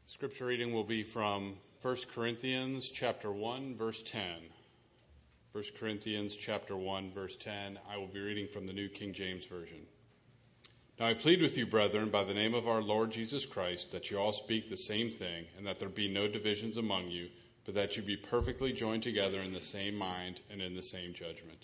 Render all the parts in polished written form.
Scripture reading will be from 1 Corinthians chapter 1, verse 10. 1 Corinthians chapter 1, verse 10. I will be reading from the New King James Version. Now I plead with you, brethren, by the name of our Lord Jesus Christ, that you all speak the same thing, and that there be no divisions among you, but that you be perfectly joined together in the same mind and in the same judgment.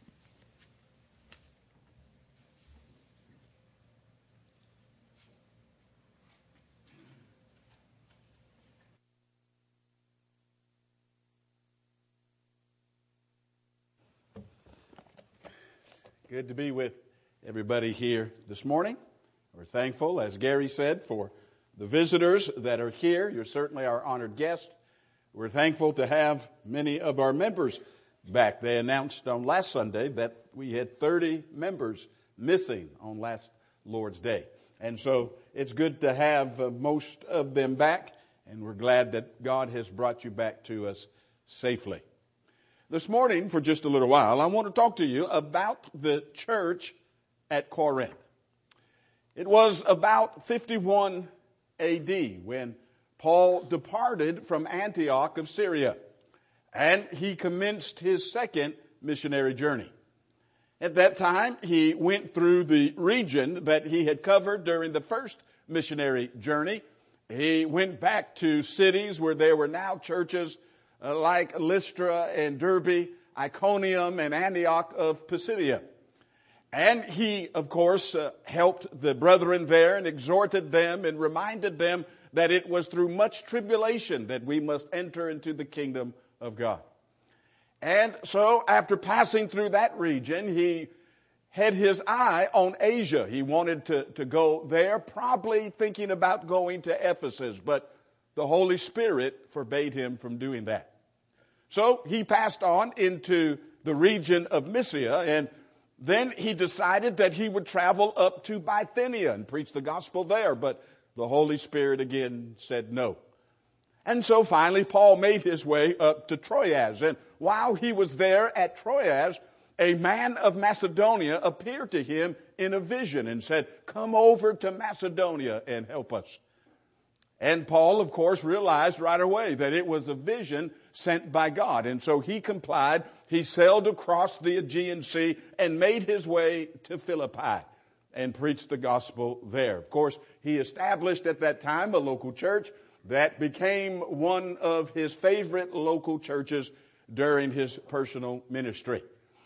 Good to be with everybody here this morning. We're thankful, as Gary said, for the visitors that are here. You're certainly our honored guest. We're thankful to have many of our members back. They announced on last Sunday that we had 30 members missing on last Lord's Day. And so it's good to have most of them back, and we're glad that God has brought you back to us safely. This morning, for just a little while, I want to talk to you about the church at Corinth. It was about 51 A.D. when Paul departed from Antioch of Syria, and he commenced his second missionary journey. At that time, he went through the region that he had covered during the first missionary journey. He went back to cities where there were now churches like Lystra and Derbe, Iconium, and Antioch of Pisidia. And he, of course, helped the brethren there and exhorted them and reminded them that it was through much tribulation that we must enter into the kingdom of God. And so after passing through that region, he had his eye on Asia. He wanted to go there, probably thinking about going to Ephesus, but the Holy Spirit forbade him from doing that. So he passed on into the region of Mysia, and then he decided that he would travel up to Bithynia and preach the gospel there, but the Holy Spirit again said no. And so finally Paul made his way up to Troas, and while he was there at Troas, a man of Macedonia appeared to him in a vision and said, "Come over to Macedonia and help us." And Paul, of course, realized right away that it was a vision sent by God. And so he complied. He sailed across the Aegean Sea and made his way to Philippi and preached the gospel there. Of course, he established at that time a local church that became one of his favorite local churches during his personal ministry.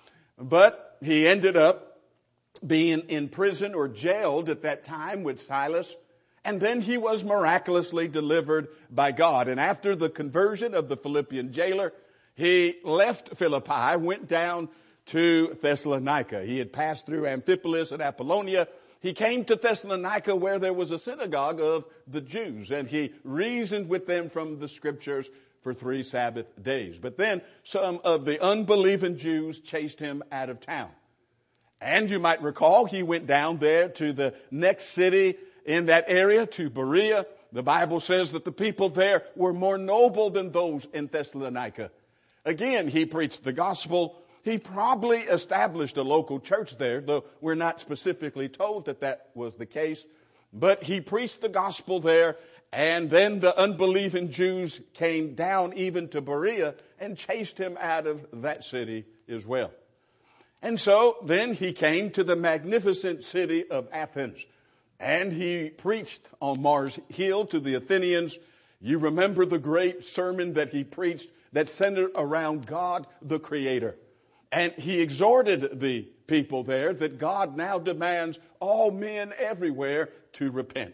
But he ended up being in prison or jailed at that time with Silas. And then he was miraculously delivered by God. And after the conversion of the Philippian jailer, he left Philippi, went down to Thessalonica. He had passed through Amphipolis and Apollonia. He came to Thessalonica where there was a synagogue of the Jews, and he reasoned with them from the scriptures for 3 Sabbath days. But then some of the unbelieving Jews chased him out of town. And you might recall he went down there to the next city in that area, to Berea. The Bible says that the people there were more noble than those in Thessalonica. Again, he preached the gospel. He probably established a local church there, though we're not specifically told that that was the case. But he preached the gospel there, and then the unbelieving Jews came down even to Berea and chased him out of that city as well. And so then he came to the magnificent city of Athens. And he preached on Mars Hill to the Athenians. You remember the great sermon that he preached that centered around God, the Creator. And he exhorted the people there that God now demands all men everywhere to repent.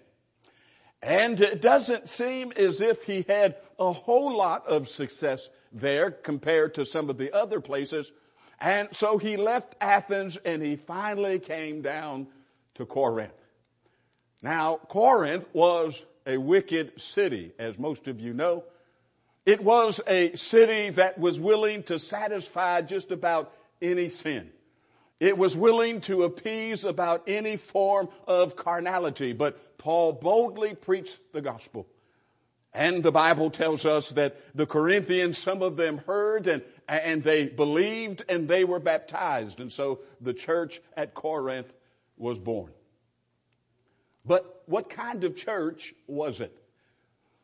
And it doesn't seem as if he had a whole lot of success there compared to some of the other places. And so he left Athens and he finally came down to Corinth. Now, Corinth was a wicked city, as most of you know. It was a city that was willing to satisfy just about any sin. It was willing to appease about any form of carnality, but Paul boldly preached the gospel. And the Bible tells us that the Corinthians, some of them heard and they believed and they were baptized. And so the church at Corinth was born. But what kind of church was it?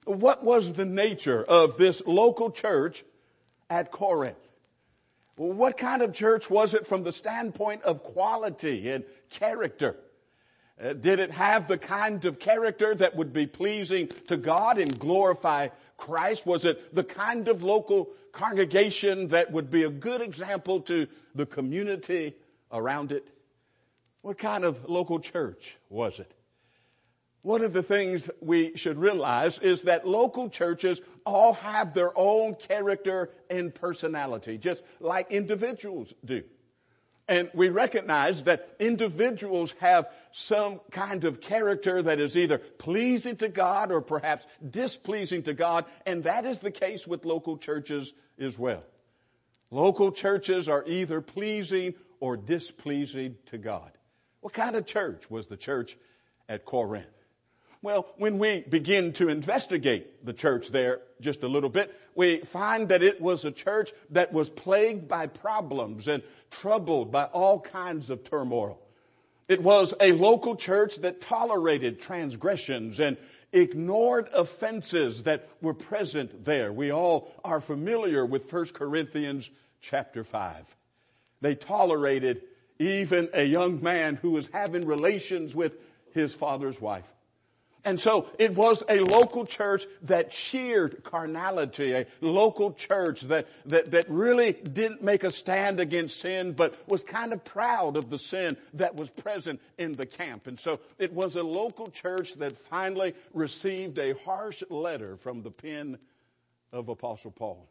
What was the nature of this local church at Corinth? Well, what kind of church was it from the standpoint of quality and character? Did it have the kind of character that would be pleasing to God and glorify Christ? Was it the kind of local congregation that would be a good example to the community around it? What kind of local church was it? One of the things we should realize is that local churches all have their own character and personality, just like individuals do. And we recognize that individuals have some kind of character that is either pleasing to God or perhaps displeasing to God, and that is the case with local churches as well. Local churches are either pleasing or displeasing to God. What kind of church was the church at Corinth? Well, when we begin to investigate the church there just a little bit, we find that it was a church that was plagued by problems and troubled by all kinds of turmoil. It was a local church that tolerated transgressions and ignored offenses that were present there. We all are familiar with 1 Corinthians chapter 5. They tolerated even a young man who was having relations with his father's wife. And so it was a local church that cheered carnality, a local church that really didn't make a stand against sin, but was kind of proud of the sin that was present in the camp. And so it was a local church that finally received a harsh letter from the pen of Apostle Paul.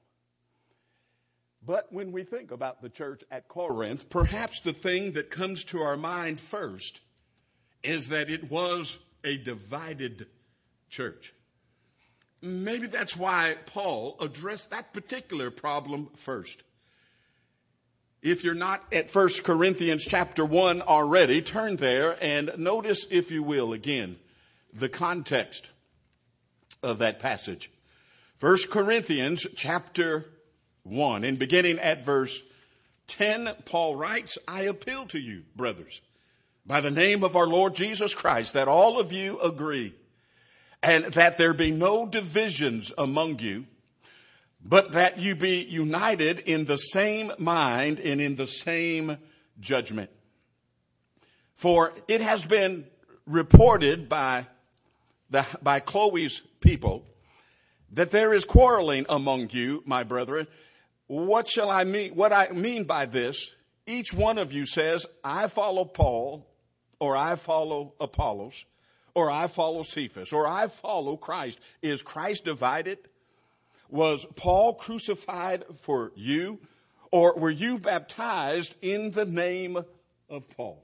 But when we think about the church at Corinth, perhaps the thing that comes to our mind first is that it was a divided church. Maybe that's why Paul addressed that particular problem first. If you're not at 1 Corinthians chapter 1 already, turn there and notice, if you will, again, the context of that passage. 1 Corinthians chapter 1, and beginning at verse 10, Paul writes, I appeal to you, brothers, by the name of our Lord Jesus Christ, that all of you agree, and that there be no divisions among you, but that you be united in the same mind and in the same judgment. For it has been reported by Chloe's people that there is quarreling among you, my brethren. What I mean by this, each one of you says, I follow Paul, or I follow Apollos, or I follow Cephas, or I follow Christ. Is Christ divided? Was Paul crucified for you, or were you baptized in the name of Paul?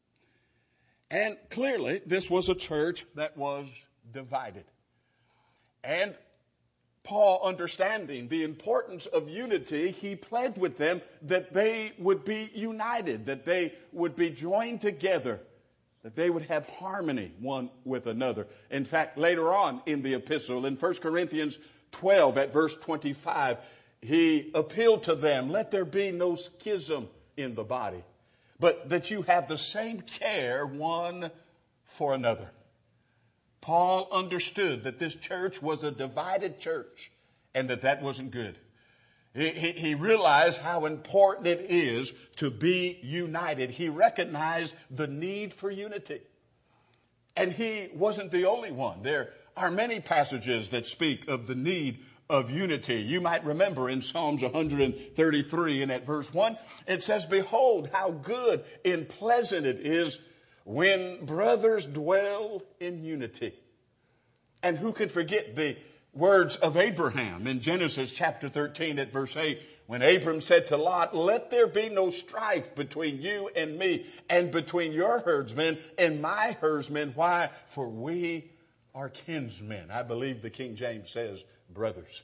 And clearly, this was a church that was divided. And Paul, understanding the importance of unity, he pled with them that they would be united, that they would be joined together, that they would have harmony one with another. In fact, later on in the epistle, in 1 Corinthians 12 at verse 25, he appealed to them, let there be no schism in the body, but that you have the same care one for another. Paul understood that this church was a divided church and that wasn't good. He realized how important it is to be united. He recognized the need for unity. And he wasn't the only one. There are many passages that speak of the need of unity. You might remember in Psalms 133 and at verse 1, it says, behold, how good and pleasant it is when brothers dwell in unity. And who could forget the words of Abraham in Genesis chapter 13 at verse 8, when Abram said to Lot, let there be no strife between you and me, and between your herdsmen and my herdsmen. Why? For we are kinsmen. I believe the King James says brothers.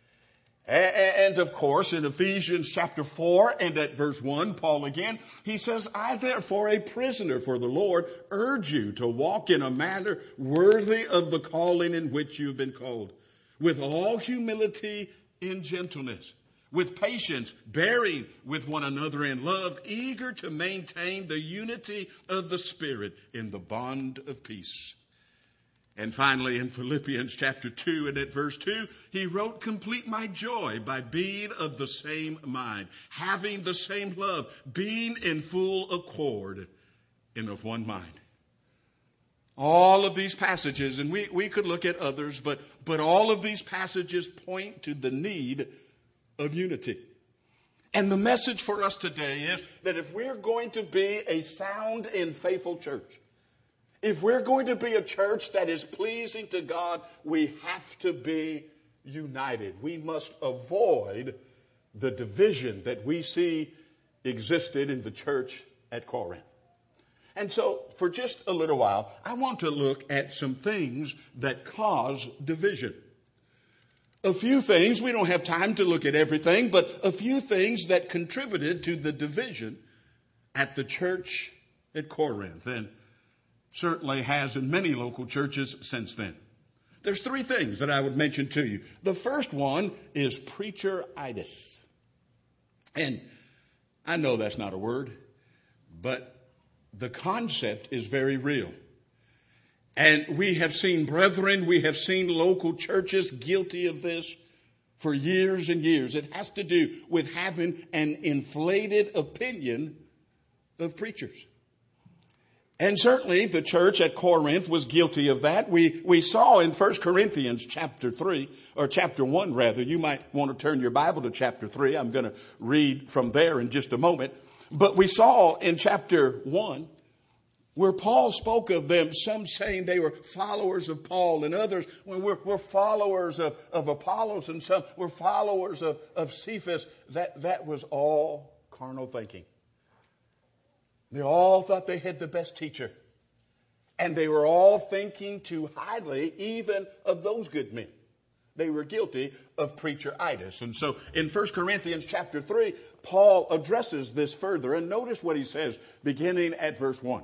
And of course, in Ephesians chapter 4 and at verse 1, Paul again, he says, I therefore, a prisoner for the Lord, urge you to walk in a manner worthy of the calling in which you've been called, with all humility and gentleness, with patience, bearing with one another in love, eager to maintain the unity of the Spirit in the bond of peace. And finally, in Philippians chapter 2 and at verse 2, he wrote, complete my joy by being of the same mind, having the same love, being in full accord and of one mind. All of these passages, and we could look at others, but all of these passages point to the need of unity. And the message for us today is that if we're going to be a sound and faithful church, if we're going to be a church that is pleasing to God, we have to be united. We must avoid the division that we see existed in the church at Corinth. And so, for just a little while, I want to look at some things that cause division. A few things, we don't have time to look at everything, but a few things that contributed to the division at the church at Corinth, and certainly has in many local churches since then. There's three things that I would mention to you. The first one is preacheritis. And I know that's not a word, but the concept is very real. And we have seen brethren, we have seen local churches guilty of this for years and years. It has to do with having an inflated opinion of preachers. And certainly the church at Corinth was guilty of that. We saw in 1 Corinthians chapter 3, or chapter 1 rather. You might want to turn your Bible to chapter 3. I'm going to read from there in just a moment. But we saw in chapter 1 where Paul spoke of them, some saying they were followers of Paul and others, we're followers of Apollos, and some were followers of Cephas. That was all carnal thinking. They all thought they had the best teacher. And they were all thinking too highly even of those good men. They were guilty of preacheritis. And so in 1 Corinthians chapter 3, Paul addresses this further. And notice what he says beginning at verse 1.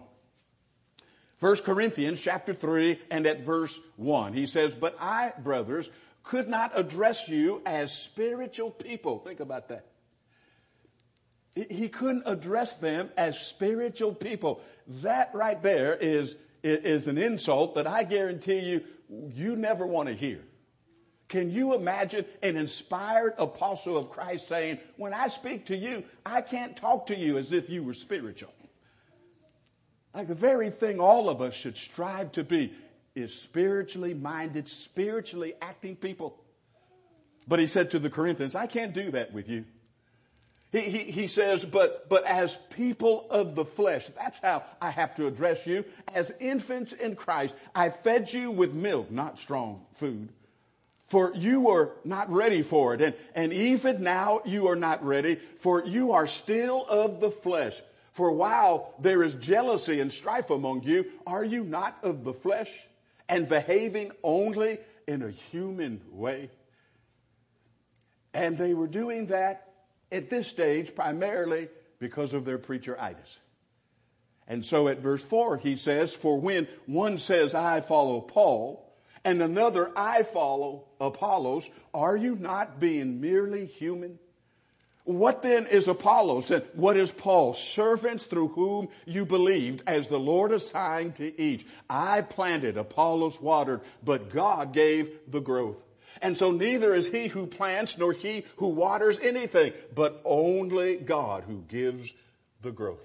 1 Corinthians chapter 3 and at verse 1. He says, but I, brothers, could not address you as spiritual people. Think about that. He couldn't address them as spiritual people. That right there is an insult that I guarantee you never want to hear. Can you imagine an inspired apostle of Christ saying, when I speak to you, I can't talk to you as if you were spiritual? Like the very thing all of us should strive to be is spiritually minded, spiritually acting people. But he said to the Corinthians, I can't do that with you. He says, but as people of the flesh, that's how I have to address you. As infants in Christ, I fed you with milk, not strong food. For you were not ready for it. And even now you are not ready, for you are still of the flesh. For while there is jealousy and strife among you, are you not of the flesh and behaving only in a human way? And they were doing that at this stage primarily because of their preacheritis. And so at verse 4 he says, for when one says, I follow Paul, and another, I follow Apollos, are you not being merely human? What then is Apollos and what is Paul? Servants through whom you believed, as the Lord assigned to each. I planted, Apollos watered, but God gave the growth. And so neither is he who plants nor he who waters anything, but only God who gives the growth.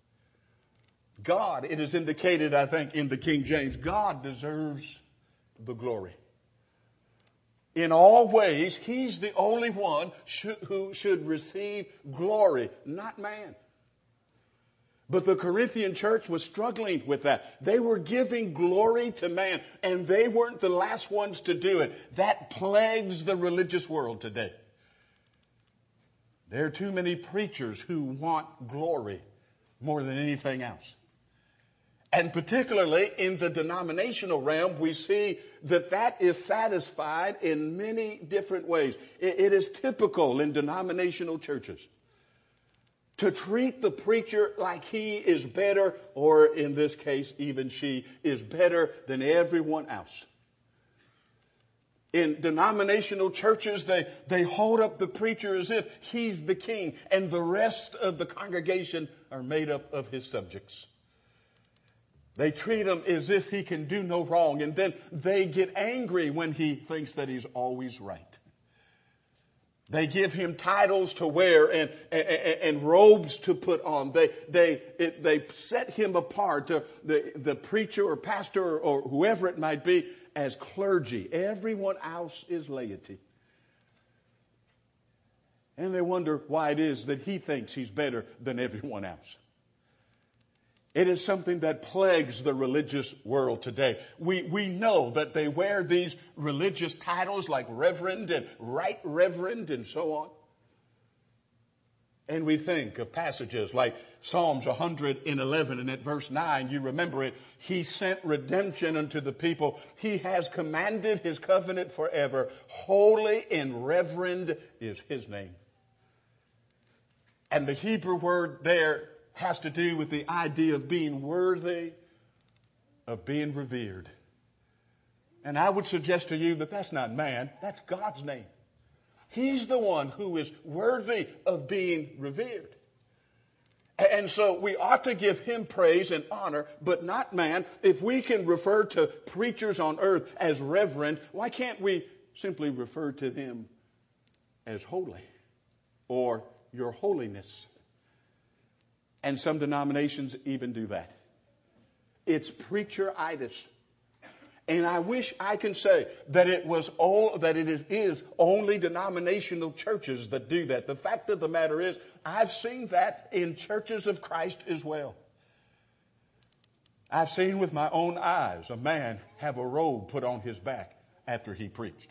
God, it is indicated, I think, in the King James, God deserves the glory. In all ways, he's the only one who should receive glory, not man. But the Corinthian church was struggling with that. They were giving glory to man, and they weren't the last ones to do it. That plagues the religious world today. There are too many preachers who want glory more than anything else. And particularly in the denominational realm, we see that is satisfied in many different ways. It is typical in denominational churches to treat the preacher like he is better, or in this case, even she is better than everyone else. In denominational churches, they hold up the preacher as if he's the king, and the rest of the congregation are made up of his subjects. They treat him as if he can do no wrong, and then they get angry when he thinks that he's always right. They give him titles to wear and robes to put on. They set him apart, the preacher or pastor or whoever it might be, as clergy. Everyone else is laity. And they wonder why it is that he thinks he's better than everyone else. It is something that plagues the religious world today. We know that they wear these religious titles like reverend and right reverend and so on. And we think of passages like Psalms 111 and at verse 9, you remember it. He sent redemption unto the people. He has commanded his covenant forever. Holy and reverend is his name. And the Hebrew word there has to do with the idea of being worthy of being revered. And I would suggest to you that that's not man, that's God's name. He's the one who is worthy of being revered. And so we ought to give him praise and honor, but not man. If we can refer to preachers on earth as reverend, why can't we simply refer to them as holy or your holiness? And some denominations even do that. It's preacheritis. And I wish I can say that it is only denominational churches that do that. The fact of the matter is, I've seen that in churches of Christ as well. I've seen with my own eyes a man have a robe put on his back after he preached.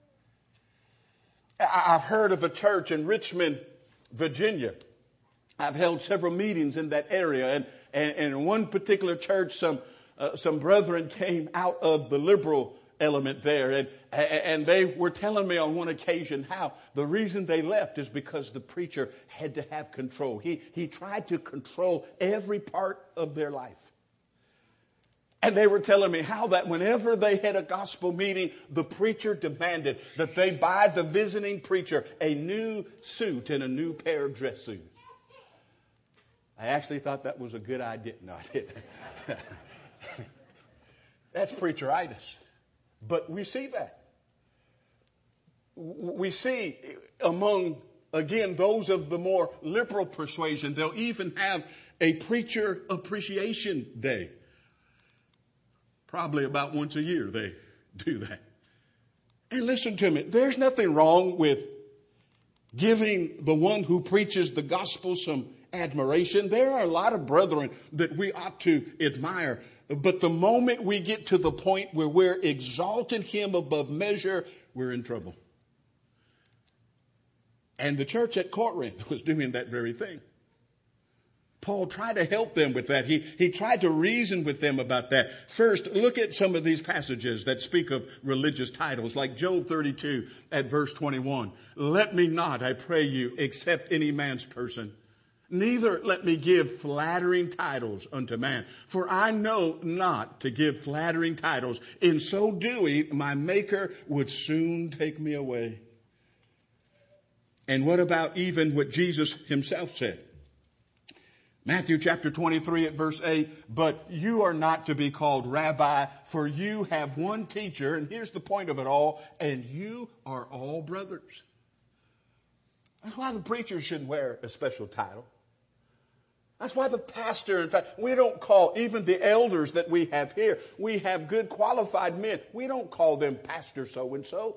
I've heard of a church in Richmond, Virginia. I've held several meetings in that area, and in one particular church, some brethren came out of the liberal element there, and they were telling me on one occasion how the reason they left is because the preacher had to have control. He tried to control every part of their life. And they were telling me how that whenever they had a gospel meeting, the preacher demanded that they buy the visiting preacher a new suit and a new pair of dress suits. I actually thought that was a good idea. No, I didn't. That's preacheritis. But we see that. We see among, again, those of the more liberal persuasion, they'll even have a preacher appreciation day. Probably about once a year they do that. And listen to me, there's nothing wrong with giving the one who preaches the gospel some admiration. There are a lot of brethren that we ought to admire. But the moment we get to the point where we're exalting him above measure, we're in trouble. And the church at Corinth was doing that very thing. Paul tried to help them with that. He tried to reason with them about that. First, look at some of these passages that speak of religious titles, like Job 32 at verse 21. Let me not, I pray you, accept any man's person. Neither let me give flattering titles unto man. For I know not to give flattering titles. In so doing, my Maker would soon take me away. And what about even what Jesus himself said? Matthew chapter 23 at verse 8, but you are not to be called rabbi, for you have one teacher, and here's the point of it all, and you are all brothers. That's why the preacher shouldn't wear a special title. That's why the pastor, in fact, we don't call even the elders that we have here, we have good qualified men. We don't call them pastor so-and-so.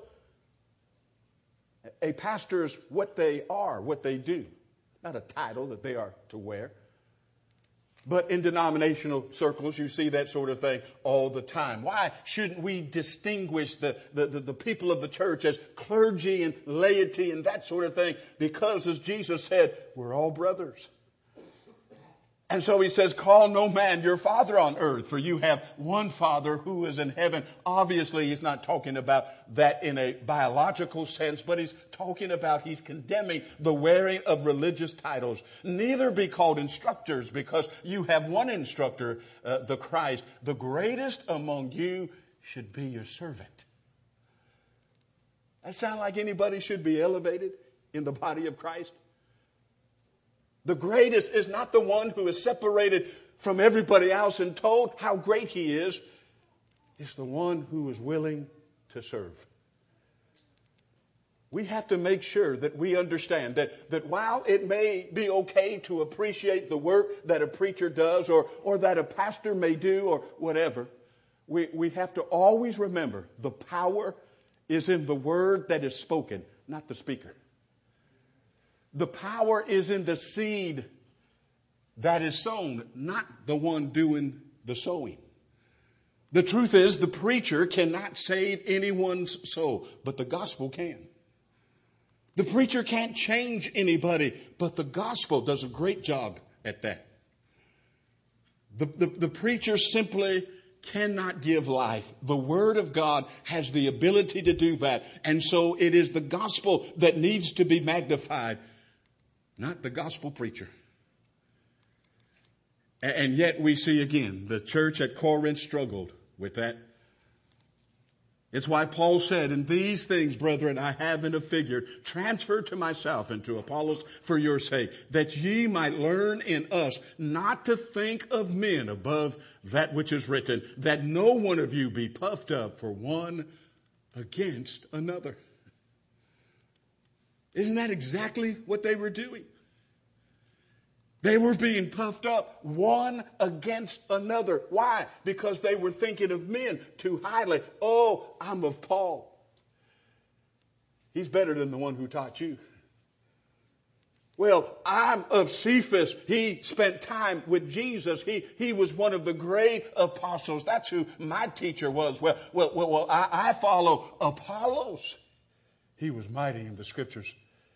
A pastor is what they are, what they do, not a title that they are to wear. But in denominational circles, you see that sort of thing all the time. Why shouldn't we distinguish the people of the church as clergy and laity and that sort of thing? Because, as Jesus said, we're all brothers. And so he says, call no man your father on earth, for you have one Father who is in heaven. Obviously, he's not talking about that in a biological sense, but he's talking about, he's condemning the wearing of religious titles. Neither be called instructors, because you have one instructor, the Christ. The greatest among you should be your servant. That sound like anybody should be elevated in the body of Christ? The greatest is not the one who is separated from everybody else and told how great he is the one who is willing to serve. We have to make sure that we understand that while it may be okay to appreciate the work that a preacher does or that a pastor may do or whatever, we have to always remember the power is in the word that is spoken, not the speaker. The power is in the seed that is sown, not the one doing the sowing. The truth is, the preacher cannot save anyone's soul, but the gospel can. The preacher can't change anybody, but the gospel does a great job at that. The preacher simply cannot give life. The Word of God has the ability to do that. And so it is the gospel that needs to be magnified, not the gospel preacher. And yet we see again, the church at Corinth struggled with that. It's why Paul said, "And these things, brethren, I have in a figure transferred to myself and to Apollos for your sake, that ye might learn in us not to think of men above that which is written, that no one of you be puffed up for one against another." Isn't that exactly what they were doing? They were being puffed up one against another. Why? Because they were thinking of men too highly. Oh, I'm of Paul. He's better than the one who taught you. Well, I'm of Cephas. He spent time with Jesus. He was one of the great apostles. That's who my teacher was. Well, I follow Apollos. He was mighty in the scriptures.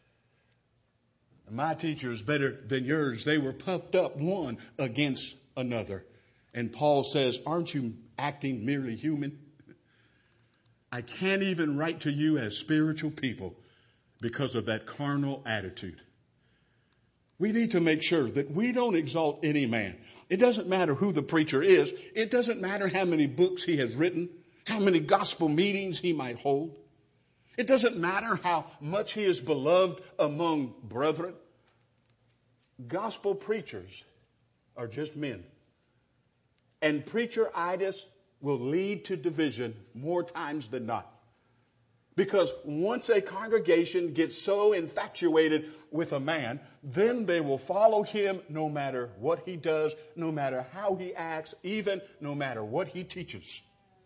My teacher is better than yours. They were puffed up one against another. And Paul says, aren't you acting merely human? I can't even write to you as spiritual people because of that carnal attitude. We need to make sure that we don't exalt any man. It doesn't matter who the preacher is. It doesn't matter how many books he has written, how many gospel meetings he might hold. It doesn't matter how much he is beloved among brethren. Gospel preachers are just men. And preacheritis will lead to division more times than not. Because once a congregation gets so infatuated with a man, then they will follow him no matter what he does, no matter how he acts, even no matter what he teaches.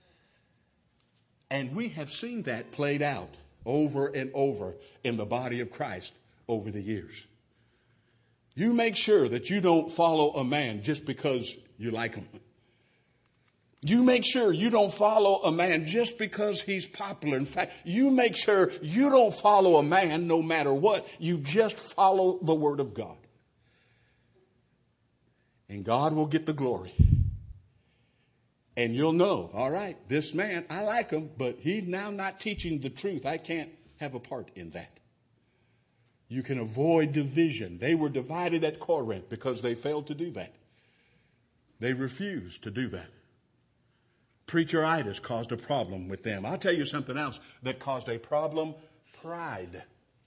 And we have seen that played out over and over in the body of Christ over the years. You make sure that you don't follow a man just because you like him. You make sure you don't follow a man just because he's popular. In fact, you make sure you don't follow a man no matter what. You just follow the Word of God. And God will get the glory. And you'll know, all right, this man, I like him, but he's now not teaching the truth. I can't have a part in that. You can avoid division. They were divided at Corinth because they failed to do that. They refused to do that. Preacheritis caused a problem with them. I'll tell you something else that caused a problem: pride.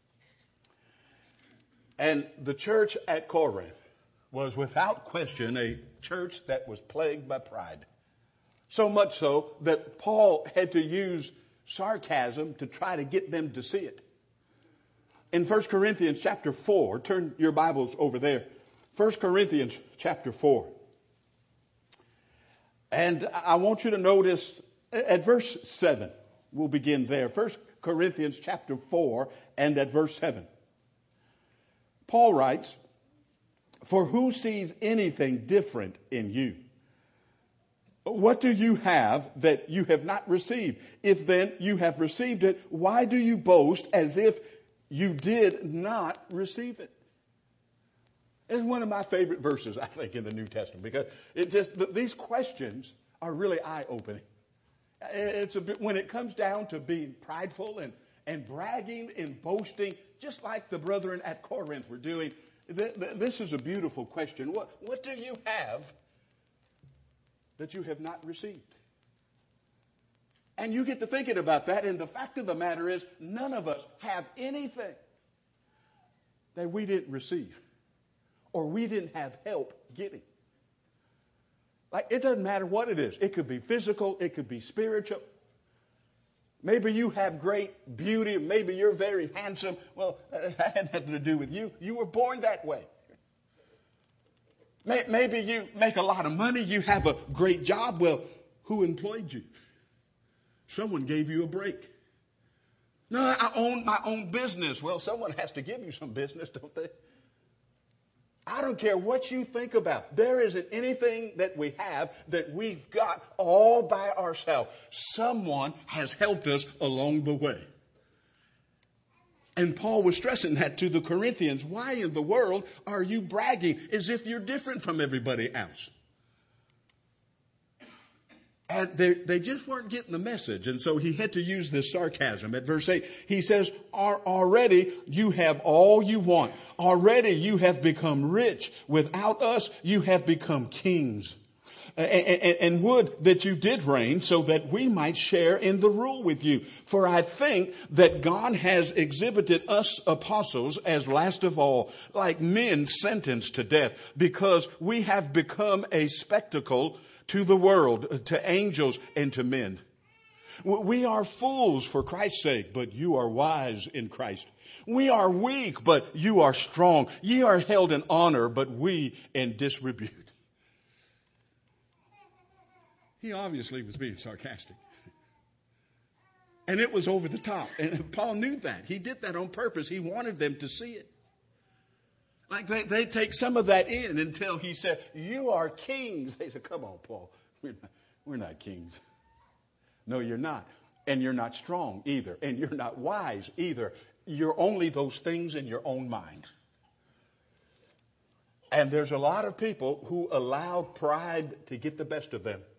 And the church at Corinth was without question a church that was plagued by pride. So much so that Paul had to use sarcasm to try to get them to see it. In 1 Corinthians chapter 4, turn your Bibles over there. 1 Corinthians chapter 4. And I want you to notice at verse 7. We'll begin there. 1 Corinthians chapter 4 and at verse 7. Paul writes, "For who sees anything different in you? What do you have that you have not received? If then you have received it, why do you boast as if you did not receive it?" It's one of my favorite verses, I think, in the New Testament, because these questions are really eye-opening. It's a bit, when it comes down to being prideful and bragging and boasting, just like the brethren at Corinth were doing, this is a beautiful question. What do you have that you have not received? And you get to thinking about that, and the fact of the matter is, none of us have anything that we didn't receive or we didn't have help getting. Like, it doesn't matter what it is. It could be physical. It could be spiritual. Maybe you have great beauty. Maybe you're very handsome. Well, that had nothing to do with you. You were born that way. Maybe you make a lot of money. You have a great job. Well, who employed you? Someone gave you a break. No, I own my own business. Well, someone has to give you some business, don't they? I don't care what you think about. There isn't anything that we have that we've got all by ourselves. Someone has helped us along the way. And Paul was stressing that to the Corinthians. Why in the world are you bragging as if you're different from everybody else? And they just weren't getting the message. And so he had to use this sarcasm. At verse 8, he says, already you have all you want. Already you have become rich. Without us, you have become kings. And would that you did reign so that we might share in the rule with you. For I think that God has exhibited us apostles as last of all, like men sentenced to death, because we have become a spectacle to the world, to angels, and to men. We are fools for Christ's sake, but you are wise in Christ. We are weak, but you are strong. Ye are held in honor, but we in disrepute. He obviously was being sarcastic. And it was over the top. And Paul knew that. He did that on purpose. He wanted them to see it. Like they take some of that in until he said, you are kings. They said, come on, Paul. We're not kings. No, you're not. And you're not strong either. And you're not wise either. You're only those things in your own mind. And there's a lot of people who allow pride to get the best of them.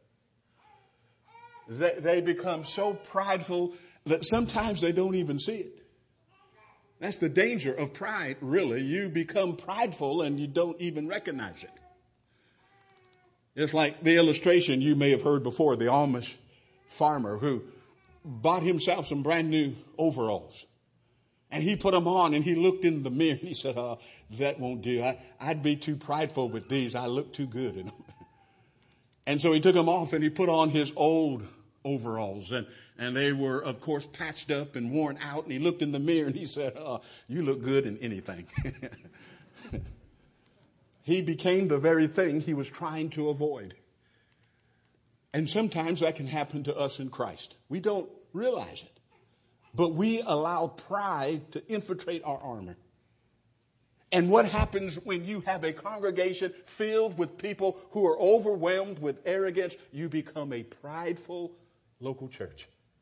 They become so prideful that sometimes they don't even see it. That's the danger of pride, really. You become prideful and you don't even recognize it. It's like the illustration you may have heard before, the Amish farmer who bought himself some brand new overalls. And he put them on and he looked in the mirror and he said, that won't do. I'd be too prideful with these. I look too good in them. And so he took them off and he put on his old overalls. And they were, of course, patched up and worn out. And he looked in the mirror and he said, you look good in anything. He became the very thing he was trying to avoid. And sometimes that can happen to us in Christ. We don't realize it. But we allow pride to infiltrate our armor. And what happens when you have a congregation filled with people who are overwhelmed with arrogance? You become a prideful local church.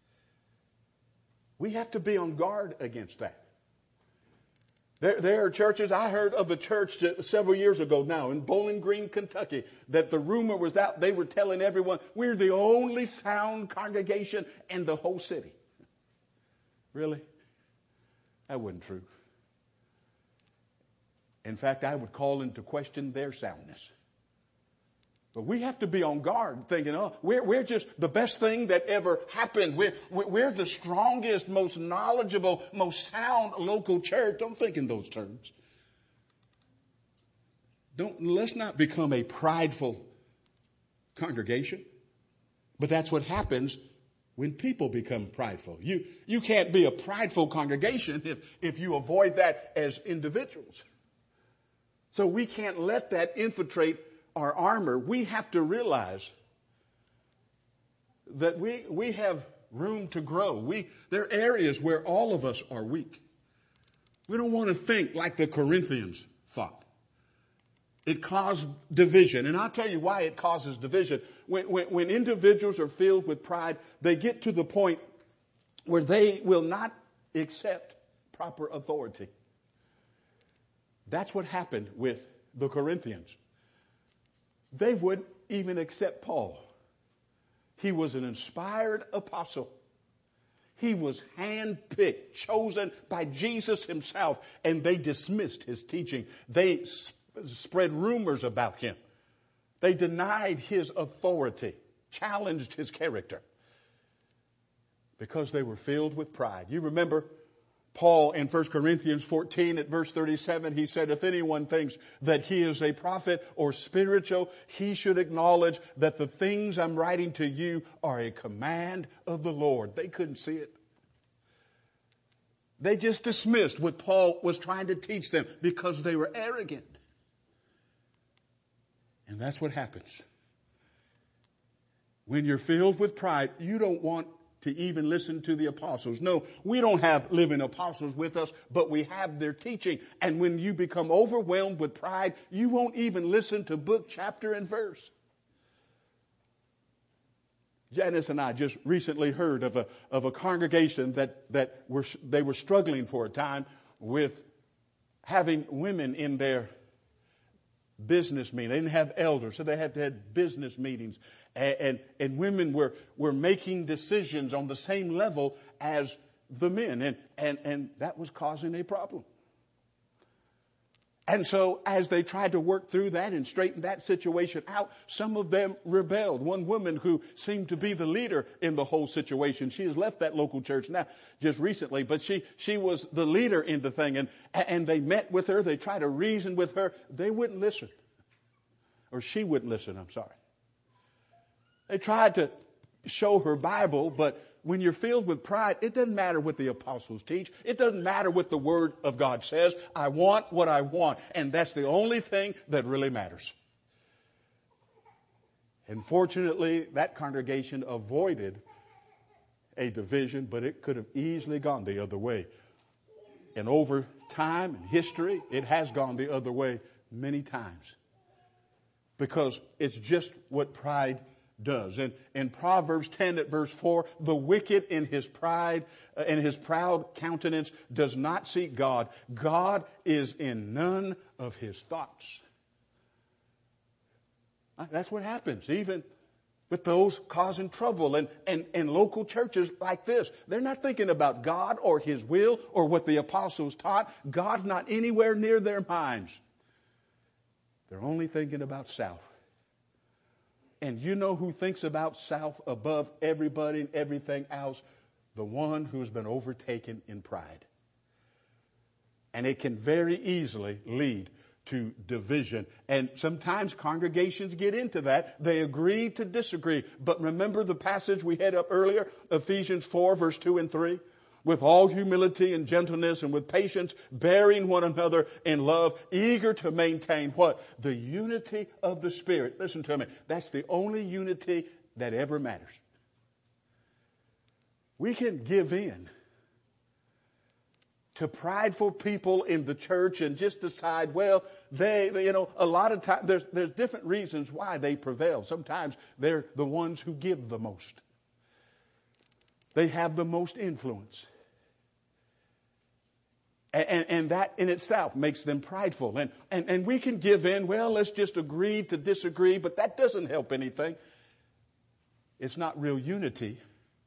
We have to be on guard against that. There are churches, I heard of a church several years ago now in Bowling Green, Kentucky, that the rumor was out, they were telling everyone, we're the only sound congregation in the whole city. Really? That wasn't true. In fact, I would call into question their soundness. But we have to be on guard thinking, we're just the best thing that ever happened. We're the strongest, most knowledgeable, most sound local church. Don't think in those terms. Let's not become a prideful congregation. But that's what happens when people become prideful. You can't be a prideful congregation if you avoid that as individuals. So we can't let that infiltrate our armor. We have to realize that we have room to grow. There are areas where all of us are weak. We don't want to think like the Corinthians thought. It caused division. And I'll tell you why it causes division. When individuals are filled with pride, they get to the point where they will not accept proper authority. That's what happened with the Corinthians. They wouldn't even accept Paul. He was an inspired apostle. He was handpicked, chosen by Jesus himself, and they dismissed his teaching. They spread rumors about him. They denied his authority, challenged his character, because they were filled with pride. You remember Paul in 1 Corinthians 14 at verse 37, he said, if anyone thinks that he is a prophet or spiritual, he should acknowledge that the things I'm writing to you are a command of the Lord. They couldn't see it. They just dismissed what Paul was trying to teach them because they were arrogant. And that's what happens. When you're filled with pride, you don't want to even listen to the apostles. No, we don't have living apostles with us, but we have their teaching. And when you become overwhelmed with pride, you won't even listen to book, chapter, and verse. Janice and I just recently heard of a congregation that were struggling for a time with having women in their business meeting. They didn't have elders, so they had to have business meetings. And women were making decisions on the same level as the men. And that was causing a problem. And so as they tried to work through that and straighten that situation out, some of them rebelled. One woman who seemed to be the leader in the whole situation, she has left that local church now just recently, but she was the leader in the thing. And they met with her. They tried to reason with her. They wouldn't listen. Or she wouldn't listen, I'm sorry. They tried to show her Bible, but when you're filled with pride, it doesn't matter what the apostles teach. It doesn't matter what the Word of God says. I want what I want, and that's the only thing that really matters. And fortunately, that congregation avoided a division, but it could have easily gone the other way. And over time and history, it has gone the other way many times. Because it's just what pride does. And in Proverbs 10 at verse 4, the wicked in his pride and his proud countenance does not seek God. God is in none of his thoughts. That's what happens, even with those causing trouble. And local churches like this, they're not thinking about God or his will or what the apostles taught. God's not anywhere near their minds. They're only thinking about self. And you know who thinks about self above everybody and everything else? The one who's been overtaken in pride. And it can very easily lead to division. And sometimes congregations get into that. They agree to disagree. But remember the passage we had up earlier, Ephesians 4, verse 2 and 3? With all humility and gentleness and with patience, bearing one another in love, eager to maintain what? The unity of the Spirit. Listen to me. That's the only unity that ever matters. We can give in to prideful people in the church and just decide, well, a lot of times there's different reasons why they prevail. Sometimes they're the ones who give the most. They have the most influence. And that in itself makes them prideful. And we can give in, well, let's just agree to disagree, but that doesn't help anything. It's not real unity.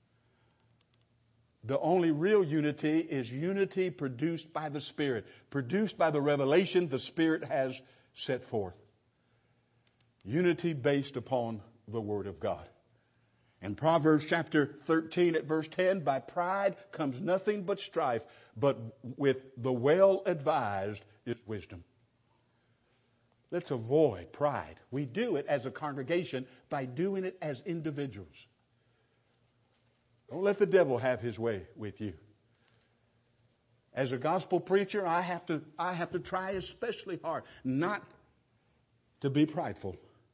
The only real unity is unity produced by the Spirit, produced by the revelation the Spirit has set forth. Unity based upon the Word of God. In Proverbs chapter 13 at verse 10, by pride comes nothing but strife, but with the well-advised is wisdom. Let's avoid pride. We do it as a congregation by doing it as individuals. Don't let the devil have his way with you. As a gospel preacher, I have to try especially hard not to be prideful.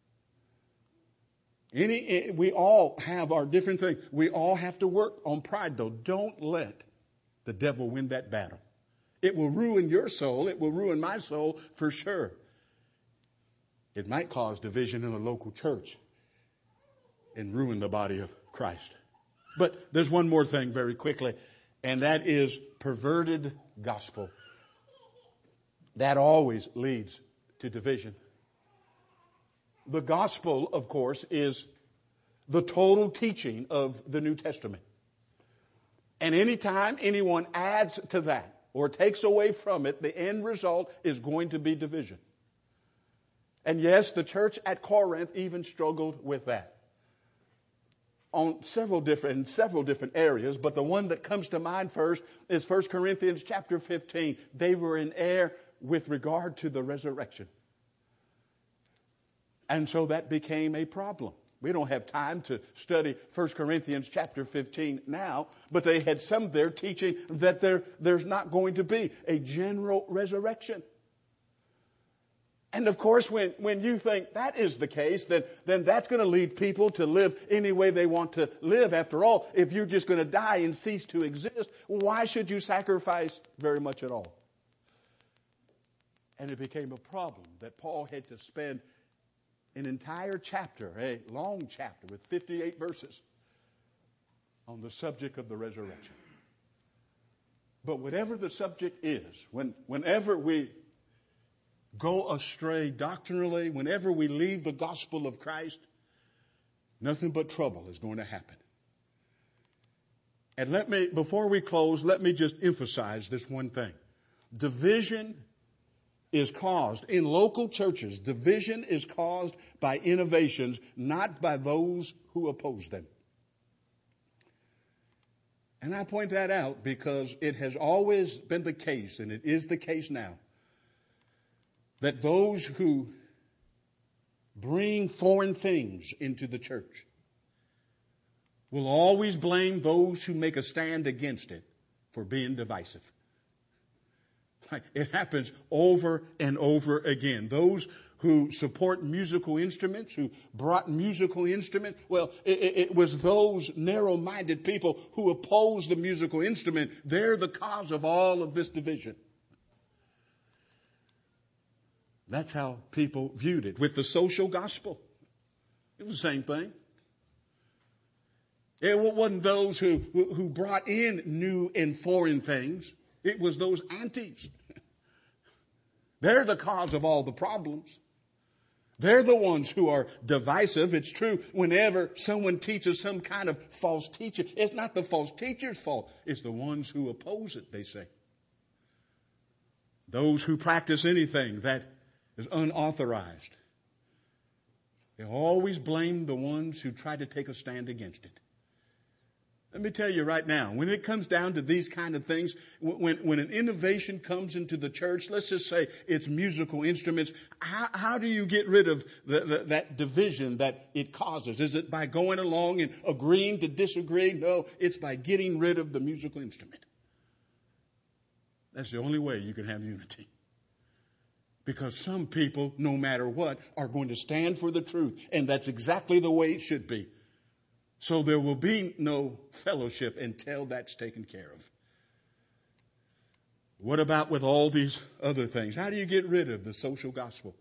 We all have our different things. We all have to work on pride, though. Don't let the devil win that battle. It will ruin your soul. It will ruin my soul for sure. It might cause division in a local church and ruin the body of Christ. But there's one more thing very quickly, and that is perverted gospel. That always leads to division. The gospel, of course, is the total teaching of the New Testament. And anytime anyone adds to that or takes away from it, the end result is going to be division. And yes, the church at Corinth even struggled with that. on several different areas, but the one that comes to mind first is 1 Corinthians chapter 15. They were in error with regard to the resurrection. And so that became a problem. We don't have time to study 1 Corinthians chapter 15 now, but they had some there teaching that there's not going to be a general resurrection. And of course, when you think that is the case, then that's going to lead people to live any way they want to live. After all, if you're just going to die and cease to exist, why should you sacrifice very much at all? And it became a problem that Paul had to spend an entire chapter, a long chapter with 58 verses, on the subject of the resurrection. But whatever the subject is, whenever we go astray doctrinally, whenever we leave the gospel of Christ, nothing but trouble is going to happen. And before we close, let me just emphasize this one thing. Division is caused in local churches. Division is caused by innovations, not by those who oppose them. And I point that out because it has always been the case, and it is the case now, that those who bring foreign things into the church will always blame those who make a stand against it for being divisive. It happens over and over again. Those who support musical instruments, who brought musical instruments, well, it was those narrow-minded people who opposed the musical instrument. They're the cause of all of this division. That's how people viewed it. With the social gospel, it was the same thing. It wasn't those who brought in new and foreign things. It was those antis. They're the cause of all the problems. They're the ones who are divisive. It's true whenever someone teaches some kind of false teaching. It's not the false teacher's fault. It's the ones who oppose it, they say. Those who practice anything that is unauthorized, they always blame the ones who try to take a stand against it. Let me tell you right now, when it comes down to these kind of things, when an innovation comes into the church, let's just say it's musical instruments, how do you get rid of that division that it causes? Is it by going along and agreeing to disagree? No, it's by getting rid of the musical instrument. That's the only way you can have unity. Because some people, no matter what, are going to stand for the truth. And that's exactly the way it should be. So there will be no fellowship until that's taken care of. What about with all these other things? How do you get rid of the social gospel?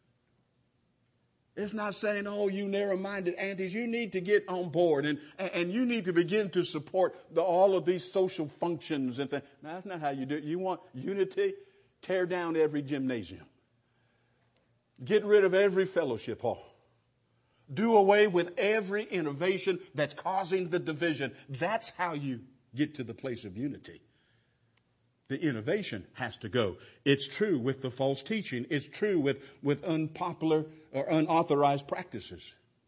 It's not saying, oh, you narrow-minded antis, you need to get on board and you need to begin to support all of these social functions and things. No, that's not how you do it. You want unity? Tear down every gymnasium. Get rid of every fellowship hall. Do away with every innovation that's causing the division. That's how you get to the place of unity. The innovation has to go. It's true with the false teaching. It's true with unpopular or unauthorized practices.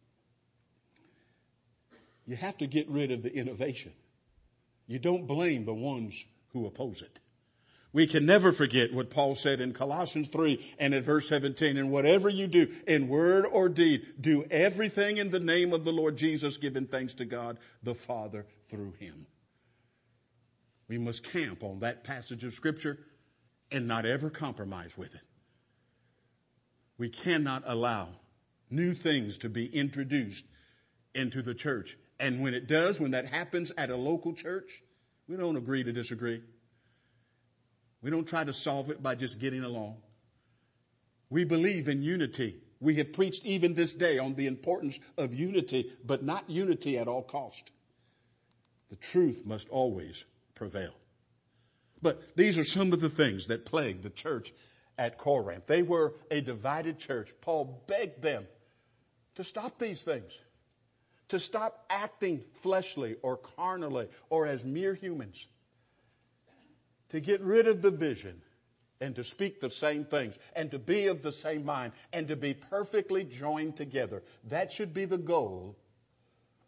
You have to get rid of the innovation. You don't blame the ones who oppose it. We can never forget what Paul said in Colossians 3 and at verse 17. And whatever you do, in word or deed, do everything in the name of the Lord Jesus, giving thanks to God the Father through him. We must camp on that passage of Scripture and not ever compromise with it. We cannot allow new things to be introduced into the church. And when it does, when that happens at a local church, we don't agree to disagree. We don't try to solve it by just getting along. We believe in unity. We have preached even this day on the importance of unity, but not unity at all cost. The truth must always prevail. But these are some of the things that plagued the church at Corinth. They were a divided church. Paul begged them to stop these things, to stop acting fleshly or carnally or as mere humans, to get rid of the division and to speak the same things and to be of the same mind and to be perfectly joined together. That should be the goal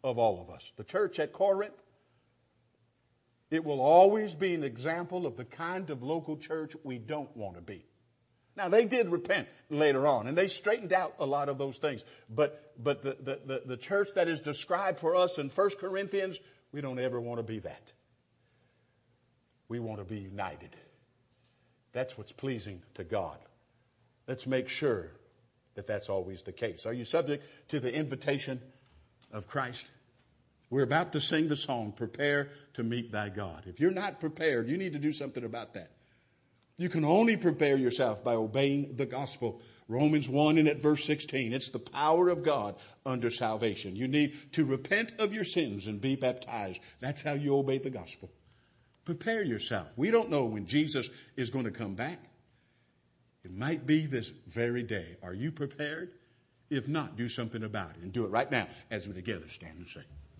of all of us. The church at Corinth, it will always be an example of the kind of local church we don't want to be. Now, they did repent later on, and they straightened out a lot of those things. But the church that is described for us in 1 Corinthians, we don't ever want to be that. We want to be united. That's what's pleasing to God. Let's make sure that that's always the case. Are you subject to the invitation of Christ? We're about to sing the song, Prepare to Meet Thy God. If you're not prepared, you need to do something about that. You can only prepare yourself by obeying the gospel. Romans 1 and at verse 16, it's the power of God unto salvation. You need to repent of your sins and be baptized. That's how you obey the gospel. Prepare yourself. We don't know when Jesus is going to come back. It might be this very day. Are you prepared? If not, do something about it. And do it right now as we together stand and sing.